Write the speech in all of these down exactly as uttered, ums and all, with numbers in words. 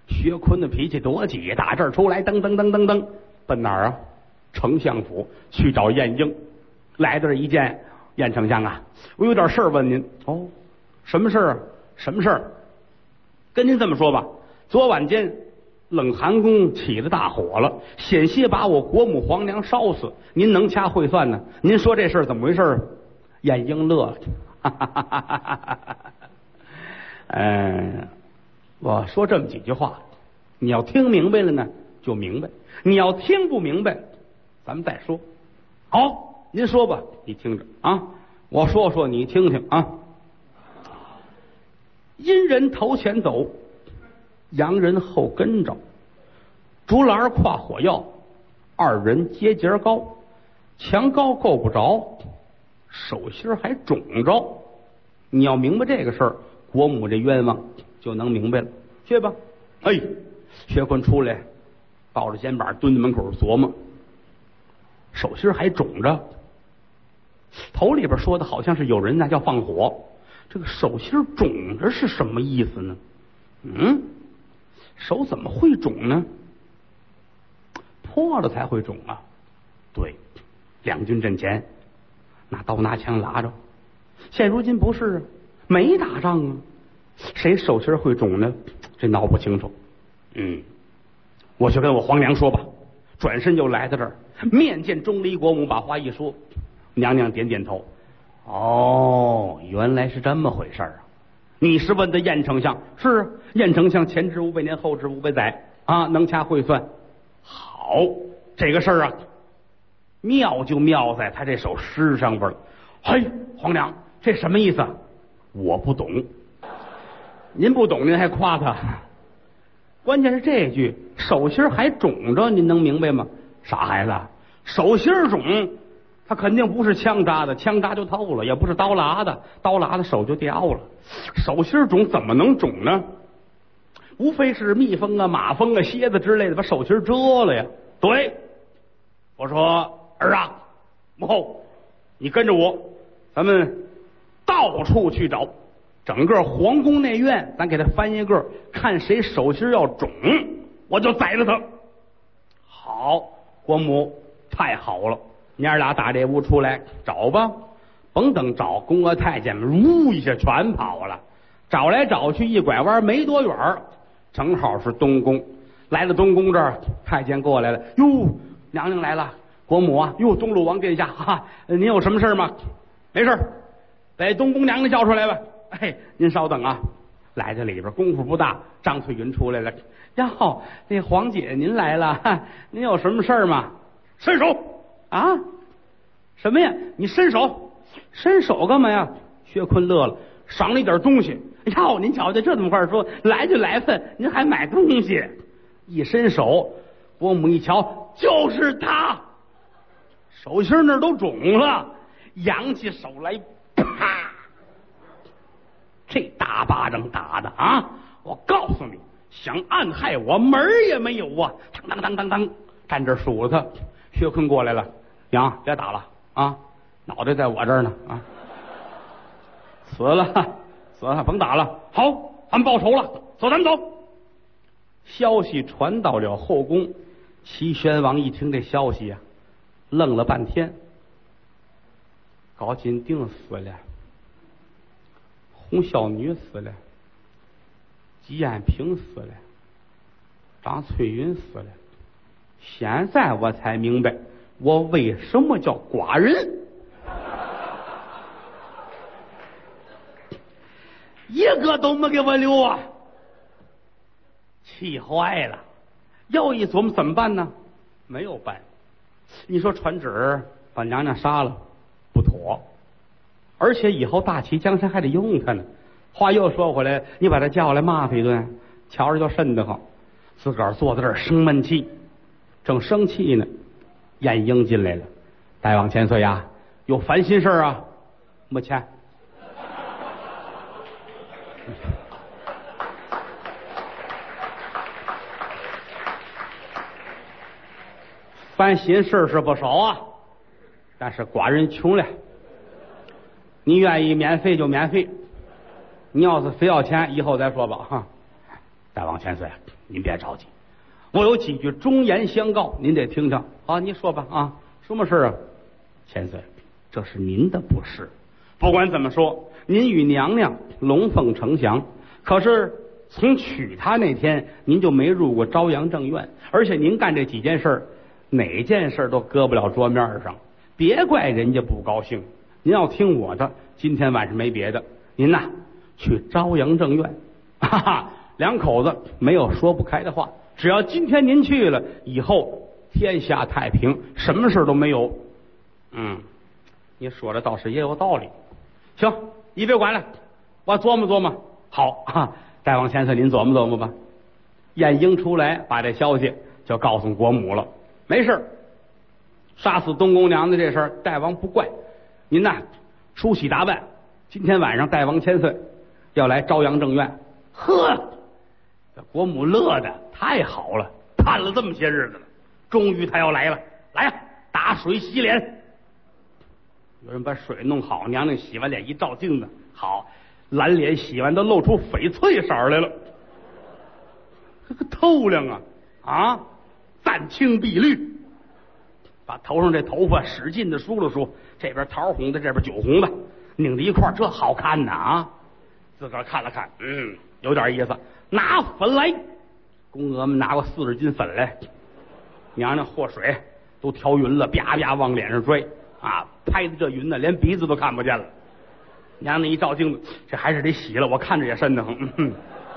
薛坤的脾气多急，打这儿出来，噔噔噔噔噔，奔哪儿啊？丞相府去找晏婴。来这儿一见，晏丞相啊，我有点事儿问您。哦，什么事儿？什么事儿？跟您这么说吧，昨晚间冷寒宫起了大火了，险些把我国母皇娘烧死。您能掐会算呢？您说这事儿怎么回事？晏婴乐了，哈哈哈哈哈哈。嗯，我说这么几句话，你要听明白了呢，就明白；你要听不明白，咱们再说。好，您说吧，你听着啊，我说说你听听啊。阴人头前走，阳人后跟着，竹篮跨火药，二人接节高，墙高够不着，手心还肿着。你要明白这个事儿，国母这冤枉就能明白了。去吧。哎，薛坤出来，抱着肩膀蹲在门口琢磨，手心还肿着。头里边说的好像是有人呢要放火，这个手心肿着是什么意思呢？嗯，手怎么会肿呢？破了才会肿啊。对，两军阵前拿刀拿枪拉着，现如今不是没打仗啊，谁手心会肿呢？这闹不清楚。嗯，我去跟我皇娘说吧。转身又来到这儿，面见钟离国母，把话一说，娘娘点点头。哦，原来是这么回事啊！你是问的晏丞相？是，晏丞相前知五百年，后知五百载啊，能掐会算。好，这个事儿啊，妙就妙在他这首诗上边了。嘿，皇娘，这什么意思？我不懂。您不懂，您还夸他。关键是这句手心还肿着，您能明白吗？傻孩子，手心肿，他肯定不是枪扎的，枪扎就透了；也不是刀剌的，刀剌的手就掉了。手心肿怎么能肿呢？无非是蜜蜂啊、马蜂啊、蝎子之类的把手心蛰了呀。对，我说儿啊，母后，你跟着我，咱们到处去找。整个皇宫内院，咱给他翻一个，看谁手心要肿，我就宰了他。好，国母，太好了！娘俩打这屋出来找吧，甭等找，宫娥太监们呜一下全跑了，找来找去，一拐弯没多远，正好是东宫。来了东宫这儿，太监过来了，哟，娘娘来了，国母啊，哟，东鲁王殿下，哈哈，您有什么事吗？没事，把东宫娘娘叫出来吧。哎，您稍等啊！来到里边功夫不大，张翠云出来了。哟，那皇姐您来了，哈，您有什么事儿吗？伸手啊！什么呀？你伸手，伸手干嘛呀？薛坤乐了，赏了一点东西。哟，您瞧瞧，这怎么话说？来就来份，您还买东西？一伸手，国母一瞧，就是他，手心那儿都肿了，扬起手来，啪！这大巴掌打的啊！我告诉你，想暗害我门儿也没有啊！当当当当当，站这数了他。薛坤过来了，娘，别打了啊！脑袋在我这儿呢啊！死了，死了，甭打了。好，咱们报仇了，走，咱们走。消息传到了后宫，齐宣王一听这消息啊，愣了半天。高金定死了。洪孝女死了，吉安平死了，张翠云死了。现在我才明白，我为什么叫寡人，一个都没给我留啊！气坏了。又一琢磨怎么办呢？没有办。你说传旨把娘娘杀了，不妥。而且以后大齐江山还得用他呢。话又说回来，你把他叫来骂他一顿，瞧着就瘆得慌。自个儿坐在这儿生闷气，正生气呢，晏婴进来了。大王千岁呀，有烦心事啊？没钱。烦心事是不少啊，但是寡人穷了。你愿意免费就免费，你要是非要钱，以后再说吧哈。 大王千岁，您别着急，我有几句忠言相告，您得听听啊。您说吧啊，什么事啊？千岁，这是您的不是。不管怎么说，您与娘娘龙凤呈祥，可是从娶她那天，您就没入过朝阳正院，而且您干这几件事，哪件事都搁不了桌面上，别怪人家不高兴。您要听我的，今天晚上没别的，您呐去朝阳正院，哈哈，两口子没有说不开的话，只要今天您去了，以后天下太平，什么事都没有。嗯，你说的倒是也有道理。行，你别管了，我琢磨琢磨。好啊，大王千岁，您琢磨琢磨吧。晏婴出来，把这消息就告诉国母了。没事，杀死东宫娘的这事儿，大王不怪。您呐，梳洗打扮，今天晚上大王千岁要来朝阳正院。呵，这国母乐的太好了，盼了这么些日子了，终于他要来了。来呀，打水洗脸。有人把水弄好，娘娘洗完脸一照镜子，好，蓝脸洗完都露出翡翠色来了，这个透亮啊啊，淡青碧绿，把头上这头发使劲的梳了梳，这边桃红的，这边酒红的，拧在一块，这好看呐啊！自个儿看了看，嗯，有点意思。拿粉来，宫娥们拿过四十斤粉来，娘娘和水都调匀了，啪啪往脸上拽啊，拍的这匀呢，连鼻子都看不见了。娘娘一照镜子，这还是得洗了，我看着也瘆得慌。嗯，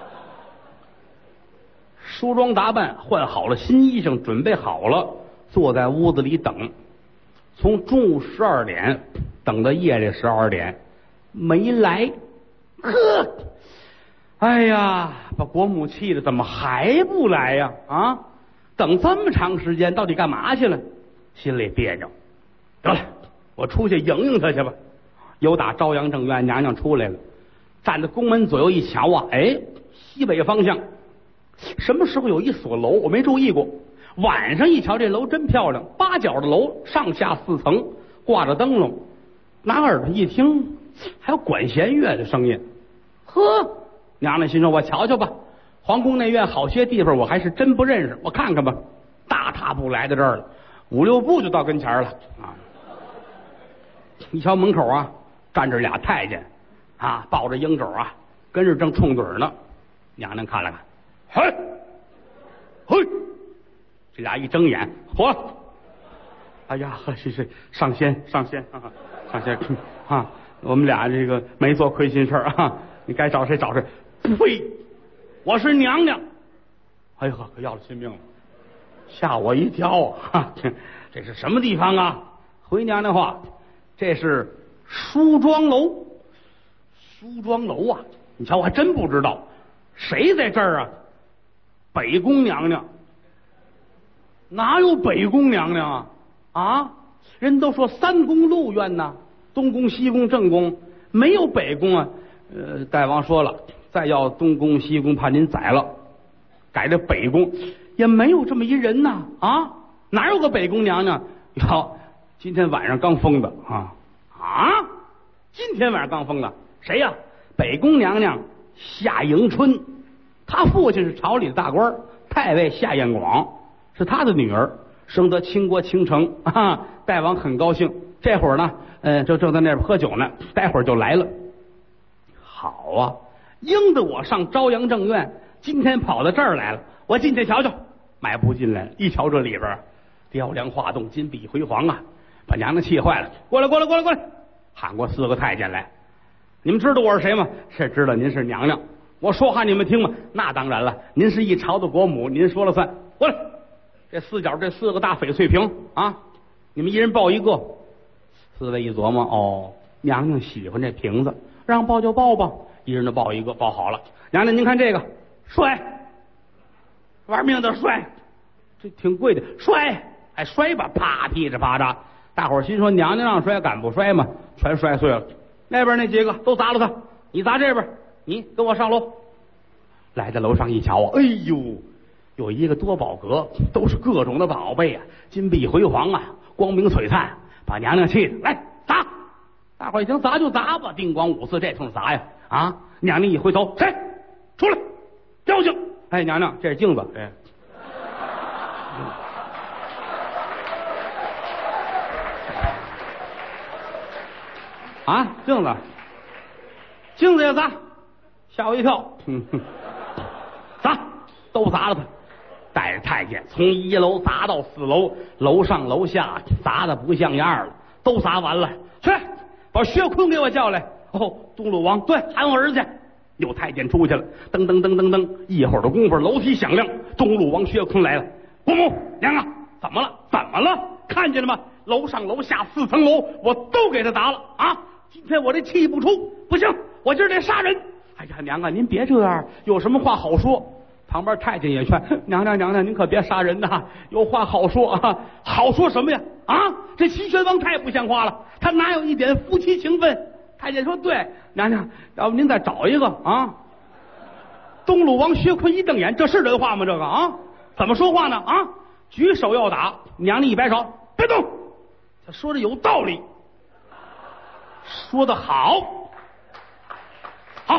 梳妆打扮，换好了新衣裳，准备好了，坐在屋子里等。从中午十二点等到夜里十二点，没来。呵，哎呀，把国母气的，怎么还不来呀？啊，等这么长时间，到底干嘛去了？心里别扭。得了，我出去迎迎他去吧。有打朝阳正院，娘娘出来了，站在宫门左右一瞧啊，哎，西北方向什么时候有一所楼？我没注意过。晚上一瞧，这楼真漂亮，八角的楼，上下四层，挂着灯笼。拿耳朵一听，还有管弦乐的声音。呵，娘娘心说：“我瞧瞧吧，皇宫内院好些地方我还是真不认识，我看看吧。”大踏步来到这儿了，五六步就到跟前了啊！一瞧门口啊，站着俩太监啊，抱着鹰肘啊，跟着正冲嘴呢。娘娘看了看，嘿，嘿，这俩一睁眼，嚯！哎呀，是是上仙上仙啊，上仙啊！我们俩这个没做亏心事啊，你该找谁找谁。呸！我是娘娘。哎呀，可要了亲命了，吓我一跳啊！这是什么地方啊？回娘娘话，这是梳妆楼。梳妆楼啊！你瞧，我还真不知道谁在这儿啊。北宫娘娘。哪有北宫娘娘啊？啊，人都说三宫六院呐，东宫西宫正宫，没有北宫啊。呃，大王说了，再要东宫西宫怕您宰了，改这北宫，也没有这么一人呐。啊，哪有个北宫娘娘？哟，今天晚上刚封的啊啊！今天晚上刚封的，谁呀？北宫娘娘夏迎春，她父亲是朝里的大官，太尉夏彦广，是他的女儿，生得倾国倾城啊！大王很高兴。这会儿呢，嗯、呃，就正在那边喝酒呢，待会儿就来了。好啊，应得我上朝阳正院，今天跑到这儿来了，我进去瞧瞧。迈步进来，一瞧这里边雕梁画栋，金碧辉煌啊，把娘娘气坏了。过来，过来，过来，过来！喊过四个太监来。你们知道我是谁吗？是知道，您是娘娘。我说话你们听吗？那当然了，您是一朝的国母，您说了算。过来，这四角这四个大翡翠瓶啊，你们一人抱一个。四位一琢磨，哦，娘娘喜欢这瓶子，让抱就抱吧，一人都抱一个，抱好了。娘娘您看这个，摔，玩命的摔，这挺贵的，摔，哎摔吧，啪噼里啪嚓，大伙儿心说娘娘让摔，敢不摔吗？全摔碎了。那边那几个都砸了他，你砸这边，你跟我上楼。来到楼上一瞧啊，哎呦，有一个多宝阁，都是各种的宝贝啊，金碧辉煌啊，光明璀璨，把娘娘气的来砸。大伙儿一听砸就砸吧，叮咣五四这通砸呀啊！娘娘一回头，谁出来？妖精哎，娘娘，这是镜子。哎，啊，镜子，镜子也砸，吓我一跳。砸，都砸了他。带着太监从一楼砸到四楼，楼上楼下砸的不像样了，都砸完了。去，把薛坤给我叫来。哦，东鲁王，对，喊我儿子去。有太监出去了，噔噔噔噔噔，一会儿的功夫，楼梯响亮，东鲁王薛坤来了。国母娘啊，怎么了？怎么了？看见了吗？楼上楼下四层楼，我都给他砸了啊！今天我这气不出，不行，我今儿得杀人。哎呀，娘啊，您别这样，有什么话好说。旁边太监也劝娘娘娘娘，您可别杀人呐，有话好说啊。好说什么呀？啊，这齐宣王太不像话了，他哪有一点夫妻情分？太监说对，娘娘，要不您再找一个啊。东鲁王薛坤一瞪眼，这是人话吗？这个啊，怎么说话呢？啊，举手要打，娘娘一摆手，别动。他说的有道理，说的好，好。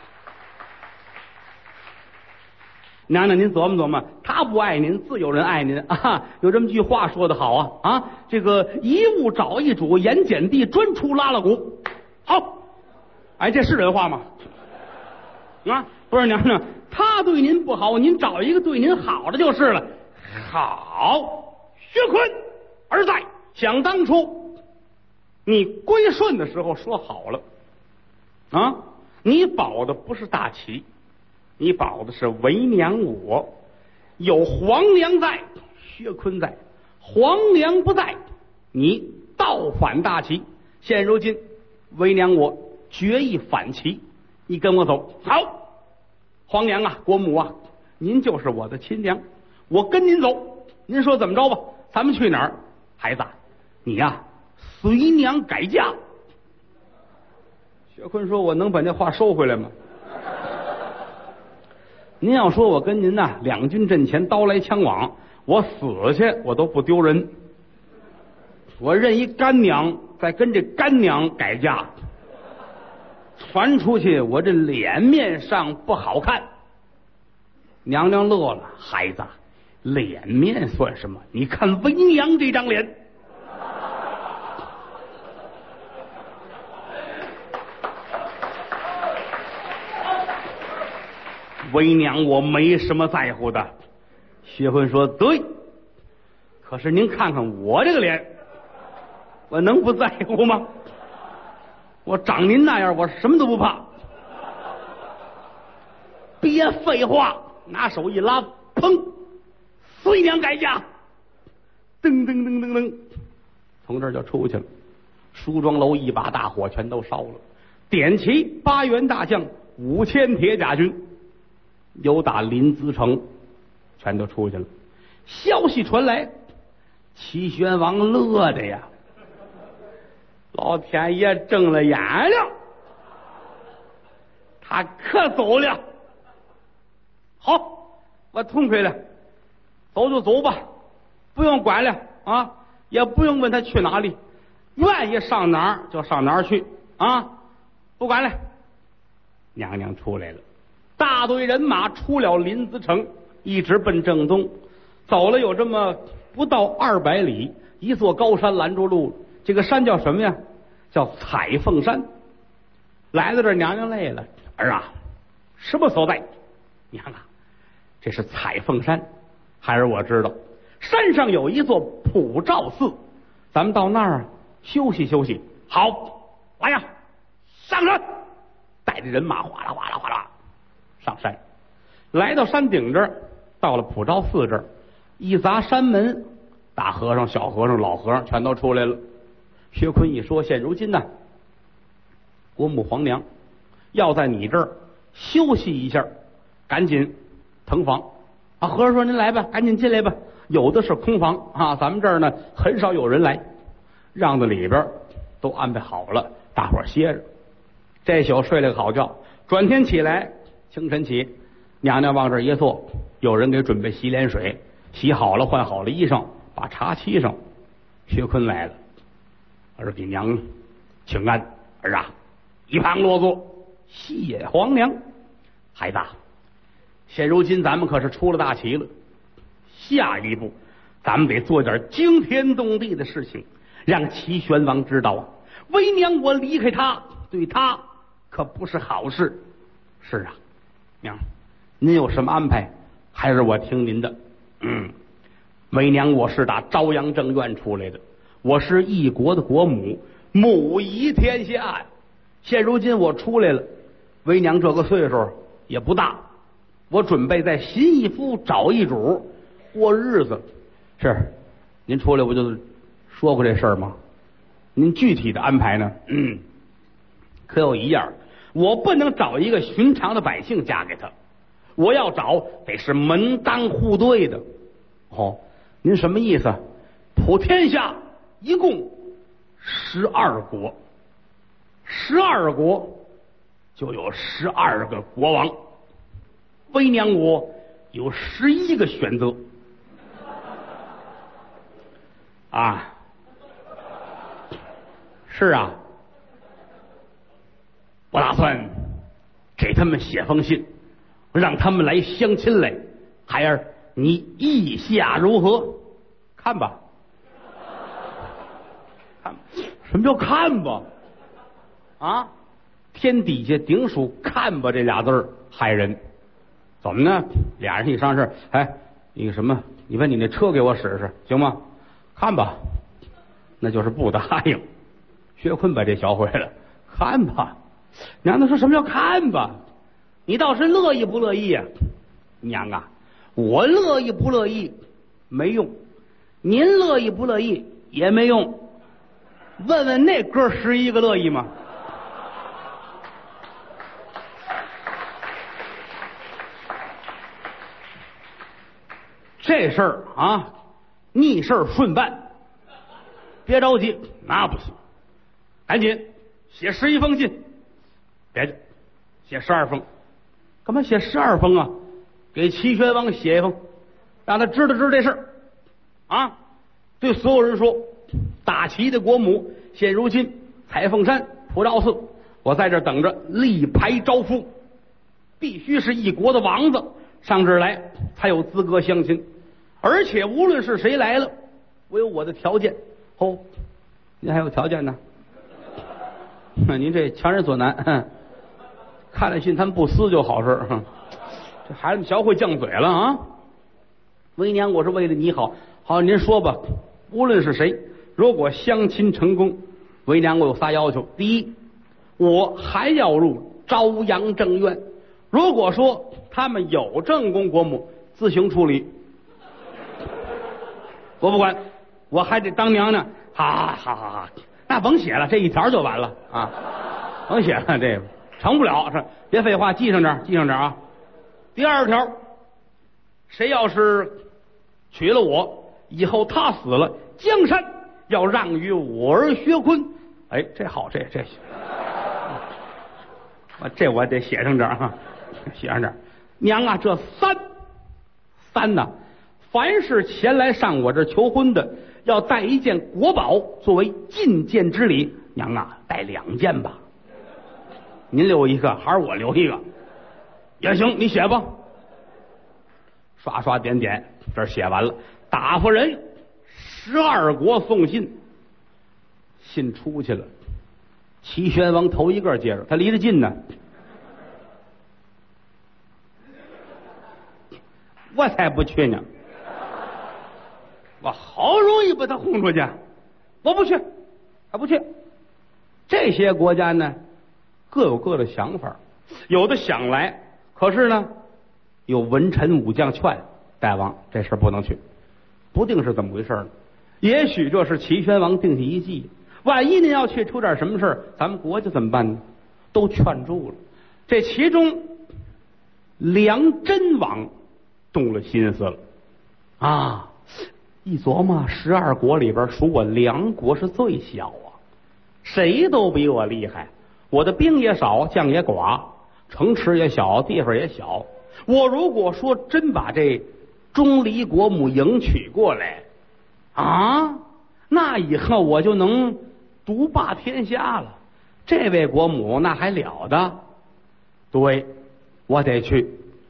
娘娘，您琢磨琢磨，他不爱您，自有人爱您啊！有这么句话说的好啊啊！这个一物找一主，盐碱地专出拉拉鼓。好，哎，这是人话吗？啊，不是娘娘，他对您不好，您找一个对您好的就是了。好，薛坤儿在，想当初你归顺的时候说好了啊，你保的不是大齐。你保的是为娘我，有皇娘在，薛坤在，皇娘不在，你倒反大齐。现如今为娘我决意反齐，你跟我走。好，皇娘啊，国母啊，您就是我的亲娘，我跟您走。您说怎么着吧？咱们去哪儿？孩子，你呀、啊，随娘改嫁。薛坤说：“我能把那话收回来吗？”您要说我跟您呐、啊、两军阵前刀来枪往，我死去我都不丢人。我认一干娘，再跟这干娘改嫁，传出去我这脸面上不好看。娘娘乐了，孩子，脸面算什么？你看为娘这张脸。为娘我没什么在乎的。薛坤说对，可是您看看我这个脸，我能不在乎吗？我长您那样，我什么都不怕。别废话，拿手一拉，砰，随娘改嫁。噔噔噔噔噔，从这儿就出去了。梳妆楼一把大火全都烧了，点齐八员大将，五千铁甲军，由打临淄城全都出去了。消息传来，齐宣王乐的呀，老天爷睁了眼了，他可走了。好，我痛快了，走就走吧，不用管了啊，也不用问他去哪里，愿意上哪儿就上哪儿去啊，不管了。娘娘出来了，大队人马出了临淄城，一直奔正东，走了有这么不到二百里，一座高山拦住路。这个山叫什么呀？叫彩凤山。来到这儿，娘娘累了，儿啊，什么所在？娘啊，这是彩凤山。孩儿我知道，山上有一座普照寺，咱们到那儿休息休息。好，来呀，上山！带着人马哗啦哗啦哗啦上山，来到山顶这儿，到了普照寺这儿，一砸山门，大和尚、小和尚、老和尚全都出来了。薛坤一说，现如今呢，国母皇娘要在你这儿休息一下，赶紧腾房啊！和尚说：“您来吧，赶紧进来吧。有的是空房啊，咱们这儿呢很少有人来，让到里边都安排好了，大伙儿歇着。这宿睡了个好觉，转天起来，清晨起，娘娘往这儿一坐，有人给准备洗脸水，洗好了，换好了衣裳，把茶沏上。薛坤来了，儿给娘请安。儿啊，一旁落座，谢皇娘。孩子， 现如今咱们可是出了大旗了，下一步咱们得做点惊天动地的事情，让齐宣王知道啊，为娘我离开他，对他可不是好事。是啊，娘，您有什么安排？还是我听您的。嗯，为娘我是打朝阳正院出来的，我是一国的国母，母仪天下呀。现如今我出来了，为娘这个岁数也不大，我准备在新一夫找一主过日子。是，您出来不就说过这事儿吗？您具体的安排呢？嗯，可有一样，我不能找一个寻常的百姓嫁给他，我要找得是门当户对的。哦，您什么意思？普天下一共十二国，十二国就有十二个国王，为娘我有十一个选择啊。是啊，我打算给他们写封信，让他们来相亲来。孩儿，你意下如何？看吧，看，什么叫看吧？啊，天底下顶属看吧这俩字儿害人。怎么呢？俩人一商事，哎，那个什么，你问你那车给我使使行吗？看吧，那就是不答应。薛坤把这学会了，看吧。娘子说什么叫看吧？你倒是乐意不乐意啊？娘啊，我乐意不乐意没用，您乐意不乐意也没用。问问那哥十一个乐意吗？这事儿啊，逆事顺办，别着急，那不行，赶紧写十一封信。别的，写十二封。干嘛写十二封啊？给齐宣王写一封，让他知道知道这事儿啊！对所有人说，大齐的国母现如今彩凤山普照寺，我在这等着立牌招夫，必须是一国的王子上这儿来才有资格相亲，而且无论是谁来了，我有我的条件。哦，您还有条件呢？您这强人所难。看了信他们不撕就好事。这孩子们学会犟嘴了啊！为娘，我是为了你好。好，您说吧，无论是谁，如果相亲成功，为娘我有仨要求。第一，我还要入朝阳正院。如果说他们有正宫国母，自行处理，我不管，我还得当娘娘。好好好好，那甭写了，这一条就完了啊！甭写了，这个成不了，是别废话，记上点，记上点啊。第二条，谁要是娶了我，以后他死了，江山要让于我儿薛坤。哎，这好，这这行，我这我得写上点啊，写上点。娘啊，这三三呐，凡是前来上我这求婚的，要带一件国宝作为觐见之礼。娘啊，带两件吧，您留一个还是我留一个也行，你写吧。刷刷点点，这写完了，打发人十二国送信，信出去了。齐宣王头一个接着，他离得近呢，我才不去呢，我好容易把他轰出去，我不去，他不去。这些国家呢，各有各的想法，有的想来，可是呢，有文臣武将劝大王这事不能去，不定是怎么回事呢。也许这是齐宣王定下一计，万一您要去出点什么事，咱们国家怎么办呢？都劝住了。这其中，梁真王动了心思了啊！一琢磨，十二国里边属我梁国是最小啊，谁都比我厉害。我的兵也少，将也寡，城池也小，地方也小。我如果说真把这钟离国母迎娶过来啊，那以后我就能独霸天下了。这位国母那还了得？对，我得去。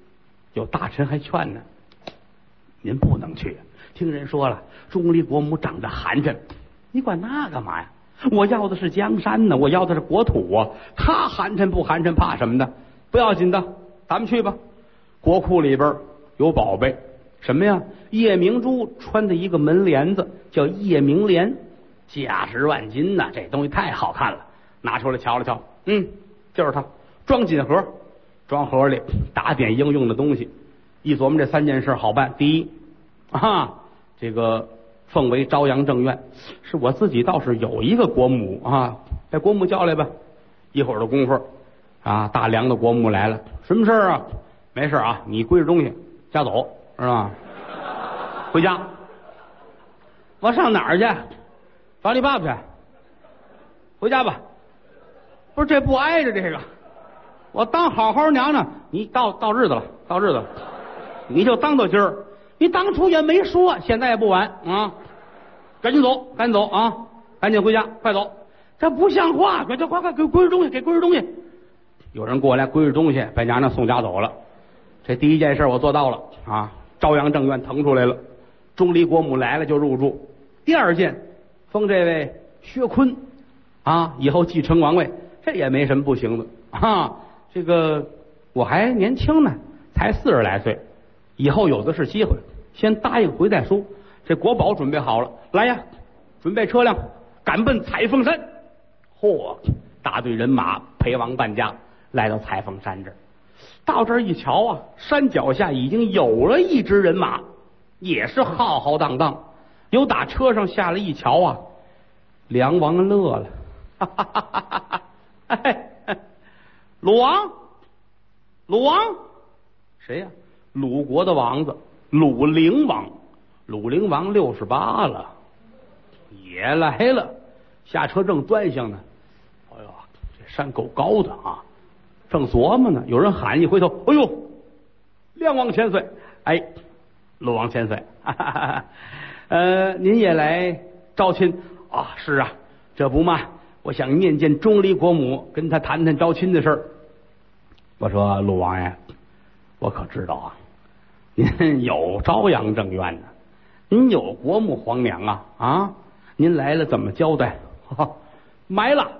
有大臣还劝呢，您不能去，听人说了，钟离国母长得寒碜，你管那干嘛呀？我要的是江山呢，我要的是国土啊，他寒碜不寒碜，怕什么的？不要紧的，咱们去吧。国库里边有宝贝，什么呀？夜明珠穿的一个门帘子，叫夜明帘，价值万金呐、啊！这东西太好看了，拿出来瞧了瞧，嗯，就是它，装锦盒，装盒里打点应用的东西。一琢磨这三件事好办，第一啊，这个奉为朝阳正院，是我自己倒是有一个国母啊，把国母叫来吧。一会儿的功夫啊，大梁的国母来了，什么事儿啊？没事啊，你归置东西家走是吧？回家。我上哪儿去？找你爸爸去。回家吧。不是这不挨着这个，我当好好娘娘，你到到日子了，到日子了，你就当到今儿。你当初也没说，现在也不晚啊！赶紧走，赶紧走啊！赶紧回家，快走！这不像话，快快快快给归置东西，给归置东西。有人过来归置东西，把娘娘送家走了。这第一件事我做到了啊！朝阳正院腾出来了，钟离国母来了就入住。第二件，封这位薛坤啊，以后继承王位，这也没什么不行的啊。这个我还年轻呢，才四十来岁，以后有的是机会，先答应回再说。这国宝准备好了，来呀，准备车辆，赶奔彩凤山。嚯，大队人马陪王伴驾来到彩凤山这儿。到这儿一瞧啊，山脚下已经有了一支人马，也是浩浩荡荡。有打车上下来一瞧啊，梁王乐了，哈哈哈哈哈！哎，鲁王，鲁王，谁呀？鲁国的王子，鲁灵王。鲁灵王六十八了，也来了。下车正端详呢，哎呦，这山够高的啊！正琢磨呢，有人喊，一回头，哎呦，梁王千岁！哎，鲁王千岁，哈哈哈！呃，您也来招亲啊？是啊，这不嘛，我想面见钟离国母，跟他谈谈招亲的事儿。我说鲁王爷，我可知道啊，您有朝阳正院呢，您有国母皇娘啊啊！您来了怎么交代？哦、埋了，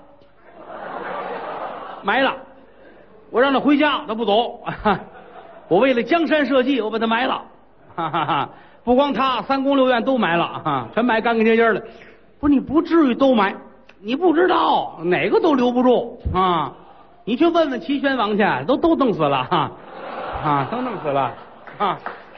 埋了。我让他回家，他不走。我为了江山社稷，我把他埋了。哈哈哈！不光他，三宫六院都埋了，啊，全埋干干净净的。不是你不至于都埋，你不知道哪个都留不住啊！你去问问齐宣王去，都都弄死了哈啊，都弄死了啊！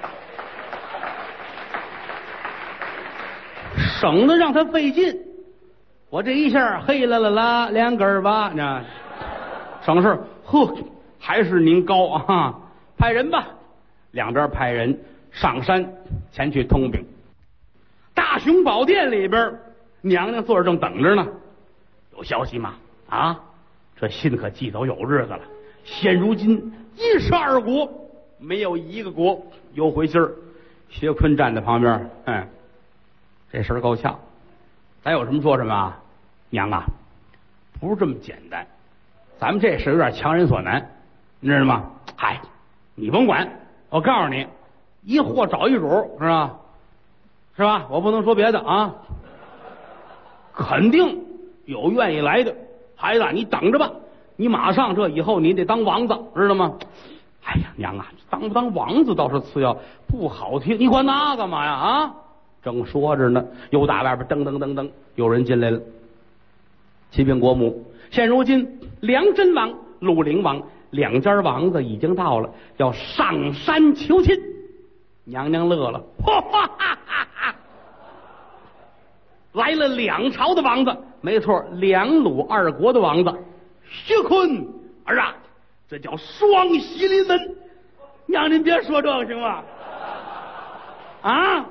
省得让他费劲。我这一下嘿啦啦啦两根儿吧，那省事。呵，还是您高啊！派人吧，两边派人上山前去通禀。大雄宝殿里边，娘娘坐着正等着呢。有消息吗？啊，这信可寄走有日子了。现如今一十二国，没有一个国有回信儿。薛坤站在旁边，嗯，这事儿够呛。咱有什么说什么啊，娘啊，不是这么简单。咱们这事有点强人所难，你知道吗？嗨，你甭管，我告诉你，一货找一主，是吧？是吧？我不能说别的啊，肯定有愿意来的。孩子，你等着吧，你马上这以后你得当王子，知道吗？哎呀，娘啊，当不当王子倒是次要，不好听，你管那干嘛呀？啊，正说着呢，又打外边噔噔噔噔，有人进来了。启禀国母，现如今梁真王、鲁灵王两家王子已经到了，要上山求亲。娘娘乐了，哈哈哈哈哈！来了两朝的王子，没错，两鲁二国的王子。薛坤儿啊，这叫双喜临门。娘，您别说这个行吗？啊，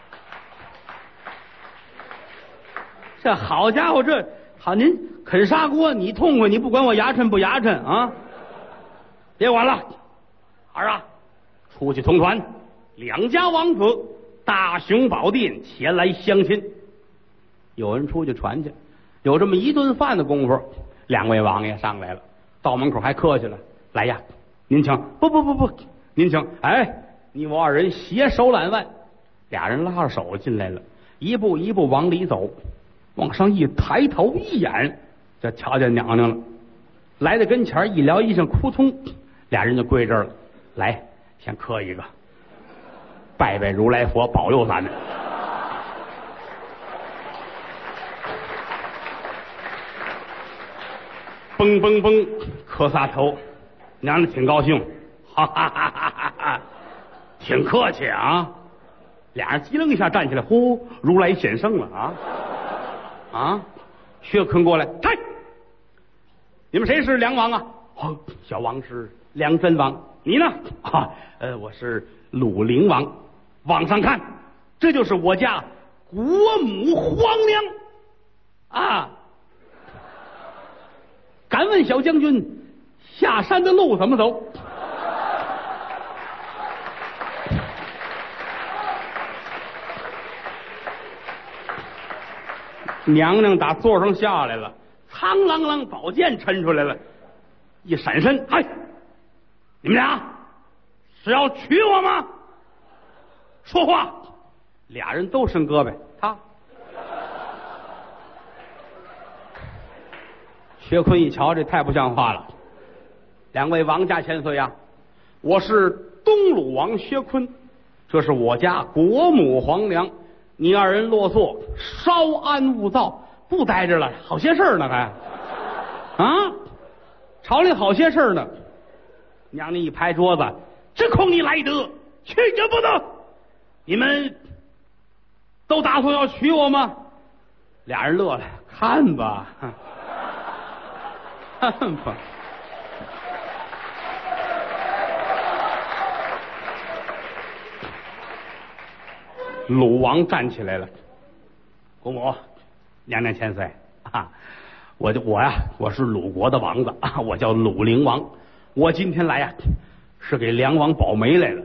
这好家伙，这好，您啃砂锅，你痛快，你不管我牙碜不牙碜啊？别管了，儿啊，出去通传，两家王子大雄宝殿前来相亲。有人出去传去，有这么一顿饭的功夫，两位王爷上来了，到门口还客气了，来呀，您请。不不不不， 您请。哎，你我二人携手揽腕，俩人拉着手进来了，一步一步往里走，往上一抬头一眼，就瞧见娘娘了。来到跟前一撩衣裳，扑通，俩人就跪这儿了。来，先磕一个，拜拜如来佛保佑咱们。嘣嘣嘣，磕仨头，娘娘挺高兴，哈哈哈哈哈哈，挺客气啊。俩人机灵一下站起来，呼，如来显圣了啊啊！薛坤过来，开，你们谁是梁王啊？哦，小王是梁真王，你呢？啊，呃，我是鲁陵王。往上看，这就是我家国母皇娘啊。敢问小将军，下山的路怎么走？娘娘打座上下来了，苍啷啷宝剑抻出来了，一闪身，嗨，你们俩是要娶我吗？说话！俩人都伸胳膊，他薛坤一瞧，这太不像话了。两位王家千岁呀，我是东鲁王薛坤，这是我家国母皇娘，你二人落座，稍安勿躁，不待着了，好些事儿呢还啊，朝里好些事儿呢。娘娘一拍桌子，只恐你来得，去者不得。你们都打算要娶我吗？俩人乐了，看吧，看吧。鲁王站起来了，国母，娘娘千岁啊，我就我呀，我是鲁国的王子啊，我叫鲁陵王，我今天来呀，是给梁王保媒来了。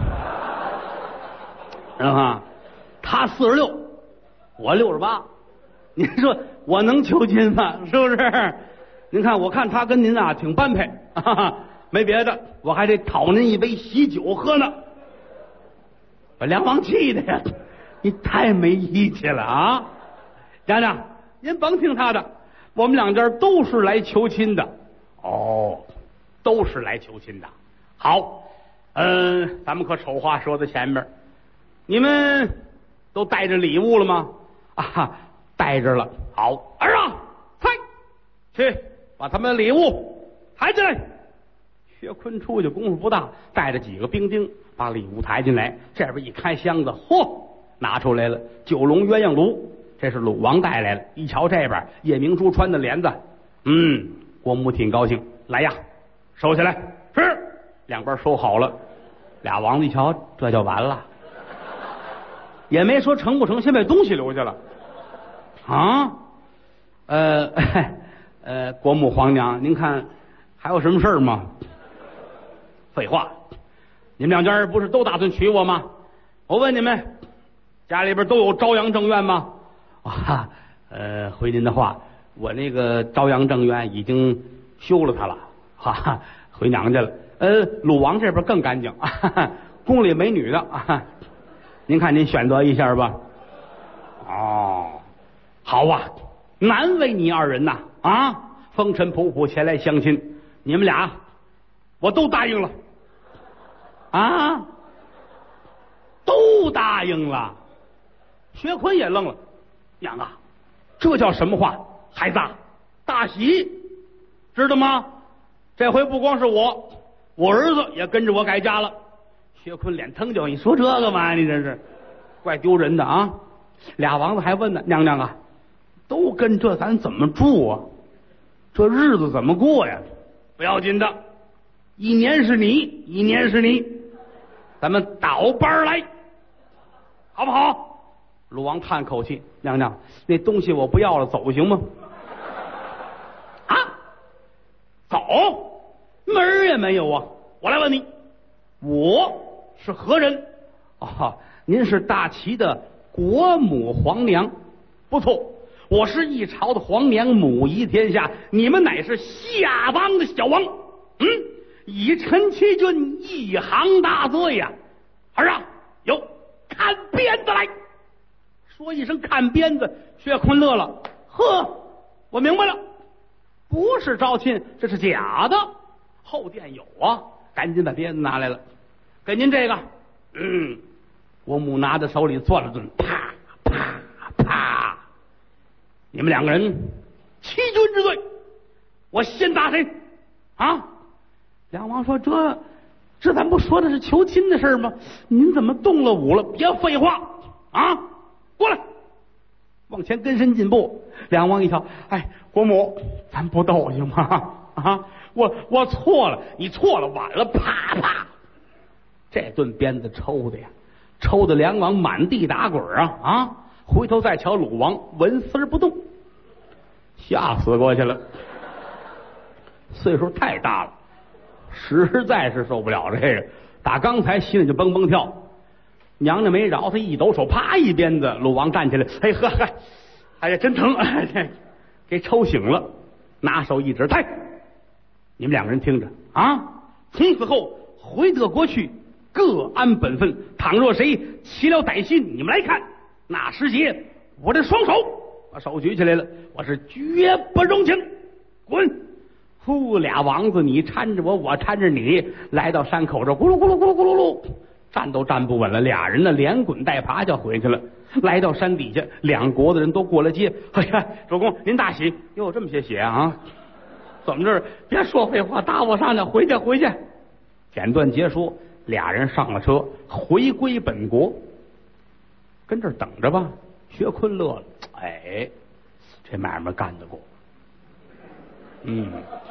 啊，他四十六，我六十八，您说我能求亲吗？是不是？您看，我看他跟您啊挺般配，哈哈，没别的，我还得讨您一杯喜酒喝呢。把梁王气的呀，你太没义气了啊！娘娘，您甭听他的，我们两家都是来求亲的。哦，都是来求亲的。好，嗯，咱们可丑话说在前面。你们都带着礼物了吗？啊，带着了。好，儿啊，猜，去把他们的礼物抬进来。薛坤出去功夫不大，带着几个兵丁把礼物抬进来。这边一开箱子，嚯，拿出来了九龙鸳鸯炉，这是鲁王带来了。一瞧这边叶明珠穿的帘子，嗯，国母挺高兴。来呀，收起来。是，两边收好了。俩王子一瞧，这就完了。也没说成不成，先把东西留下了啊。呃呃，国母皇娘，您看还有什么事儿吗？废话，你们两家不是都打算娶我吗？我问你们，家里边都有朝阳正院吗？啊，呃，回您的话，我那个朝阳正院已经修了它了，哈哈，回娘家了。呃，鲁王这边更干净，哈哈，宫里没女的啊。您看，您选择一下吧。哦，好啊，难为你二人呐！啊，风尘仆仆前来相亲，你们俩我都答应了。啊，都答应了。薛坤也愣了，娘啊，这叫什么话？孩子，大喜，知道吗？这回不光是我，我儿子也跟着我改嫁了。薛坤脸腾就，你说这个嘛？你这是怪丢人的啊！俩王子还问呢，娘娘啊，都跟这咱怎么住啊？这日子怎么过呀？不要紧的，一年是你，一年是你，咱们倒班来，好不好？鲁王叹口气，娘娘，那东西我不要了，走行吗？啊，走，门儿也没有啊！我来问你，我是何人？哦，您是大齐的国母皇娘，不错，我是一朝的皇娘，母仪天下，你们乃是下邦的小王。嗯， 以陈其俊一行大罪呀、啊！儿啊，有看鞭子来！说一声看鞭子，薛坤乐了。呵，我明白了，不是招亲，这是假的。后殿有啊，赶紧把鞭子拿来了，给您这个。嗯，国母拿在手里攥了攥，啪啪啪，你们两个人欺君之罪，我先打谁？啊！梁王说：“这这咱不说的是求亲的事吗？您怎么动了武了？别废话啊！过来，往前跟身进步。”梁王一瞧，哎，国母，咱不斗行吗？啊，我我错了，你错了，晚了，啪啪，这顿鞭子抽的呀，抽的梁王满地打滚啊啊！回头再瞧鲁王，纹丝不动，吓死过去了。岁数太大了，实在是受不了这个。打刚才心里就蹦蹦跳，娘娘没饶他，一抖手，啪一鞭子，鲁王站起来，哎呵呵，哎呀真疼，哎，给抽醒了，拿手一指，太，你们两个人听着啊，从此后回得国去，各安本分。倘若谁起了歹心，你们来看，那时节我的双手把手举起来了，我是绝不容情，滚！呼，俩王子，你搀着我，我搀着你，来到山口这，咕噜咕噜咕噜咕噜噜，站都站不稳了，俩人呢连滚带爬就回去了。来到山底下，两国的人都过了街。哎呀，主公您大喜，哟，这么些血啊！怎么着？别说废话，打我上去，回去回去。简短截说，俩人上了车，回归本国，跟这儿等着吧。薛坤乐了，哎，这买卖干得过。嗯，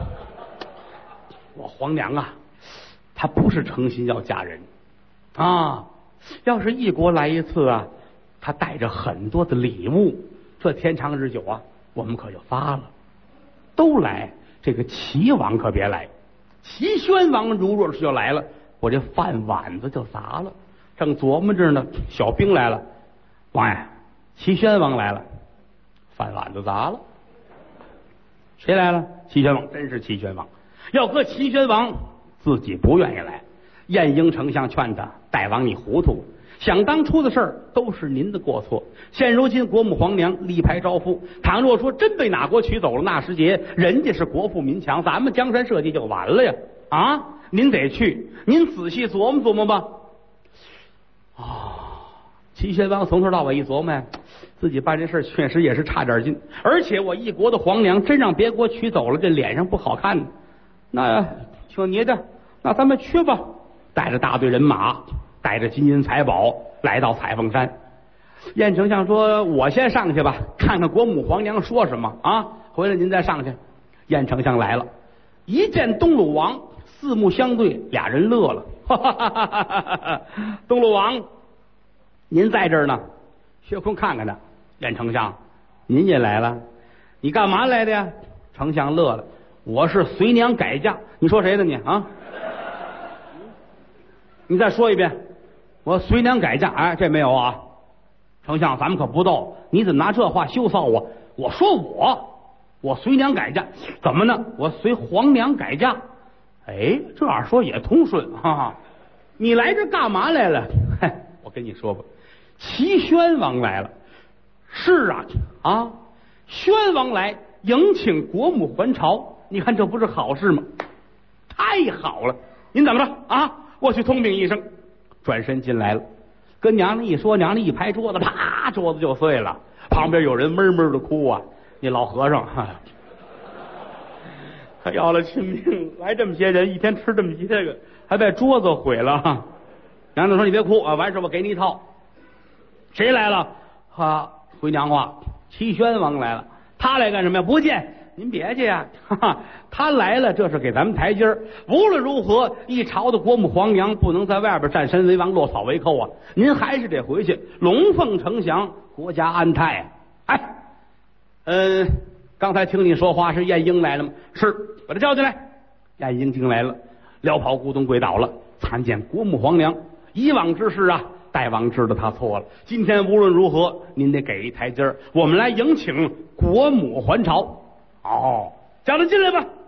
我皇娘啊，她不是诚心要嫁人啊。要是一国来一次啊，她带着很多的礼物，这天长日久啊，我们可就发了。都来，这个齐王可别来。齐宣王如若是要来了，我这饭碗子就砸了。正琢磨着呢，小兵来了，王爷，齐宣王来了，饭碗子砸了。谁来了？齐宣王，真是齐宣王。要搁齐宣王自己不愿意来，晏婴丞相劝他：“大王你糊涂，想当初的事儿都是您的过错。现如今国母皇娘力排招夫，倘若说真被哪国取走了，那时节人家是国富民强，咱们江山社稷就完了呀！啊，您得去，您仔细琢磨琢磨吧。”啊，齐宣王从头到尾一琢磨，自己办这事确实也是差点劲，而且我一国的皇娘真让别国取走了，这脸上不好看。那听你的，那咱们去吧。带着大队人马，带着金银财宝，来到彩凤山。晏丞相说：“我先上去吧，看看国母皇娘说什么啊，回来您再上去。”晏丞相来了，一见东鲁王，四目相对，俩人乐了。哈哈哈哈哈哈！东鲁王，您在这儿呢。薛坤看看他，晏丞相，您也来了，你干嘛来的呀？丞相乐了，我是随娘改嫁。你说谁呢你啊？你再说一遍，我随娘改嫁。哎，这没有啊。丞相，咱们可不斗，你怎么拿这话羞臊我？我说我，我随娘改嫁，怎么呢？我随皇娘改嫁。哎，这样说也通顺哈哈。你来这干嘛来了？嘿，我跟你说吧，齐宣王来了。是啊，啊，宣王来迎请国母还朝，你看这不是好事吗？太好了！您怎么着啊？我去通禀一声。转身进来了，跟娘娘一说，娘娘一拍桌子，啪，桌子就碎了。旁边有人闷闷的哭啊，那老和尚哈，他要了亲命，来这么些人，一天吃这么些个，还把桌子毁了。娘娘说：“你别哭啊，完事我给你一套。”谁来了？哈，回娘话，齐宣王来了。他来干什么呀？不见。您别介呀，哈哈，他来了，这是给咱们台阶儿。无论如何，一朝的国母皇娘不能在外边占山为王，落草为寇啊！您还是得回去，龙凤呈祥，国家安泰啊！哎，嗯，刚才听你说话是晏婴来了吗？是，把他叫进来。晏婴进来了，撩袍咕咚跪倒了，参见国母皇娘。以往之事啊，大王知道他错了。今天无论如何，您得给一台阶儿，我们来迎请国母还朝。哦，叫他进来吧。